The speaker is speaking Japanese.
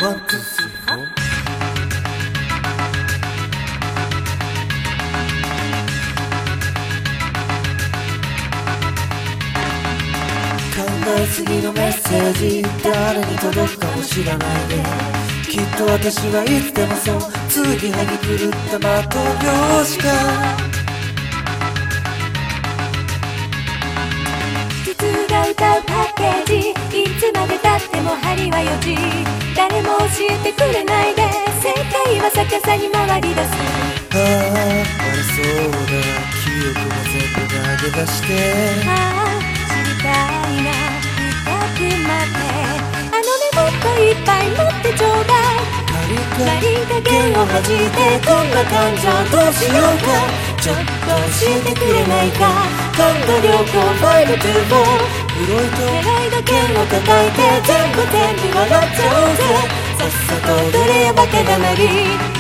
ワン、ツー、スリー、フォー。考えすぎのメッセージ、誰に届くかも知らないで。きっと私はいつでもそう、継ぎはぎ狂った的拍子か。 実が歌うパッケージ、いつまでたっても針は4時。誰も教えてくれないで、世界は逆さに回り出す。 ああ、ありそうだ、記憶も全部投げ出して。 ああ、知りたいな、深くまで。あのメモっといっぱい持ってちょうだい。何加減を弾いて、こんな感情どうしようか。ちょっと教えてくれないか。感度良好5 to 4。 フロイト願いだけを抱えて、全部笑っちゃおうぜ。さっさと踊れよバカだなり。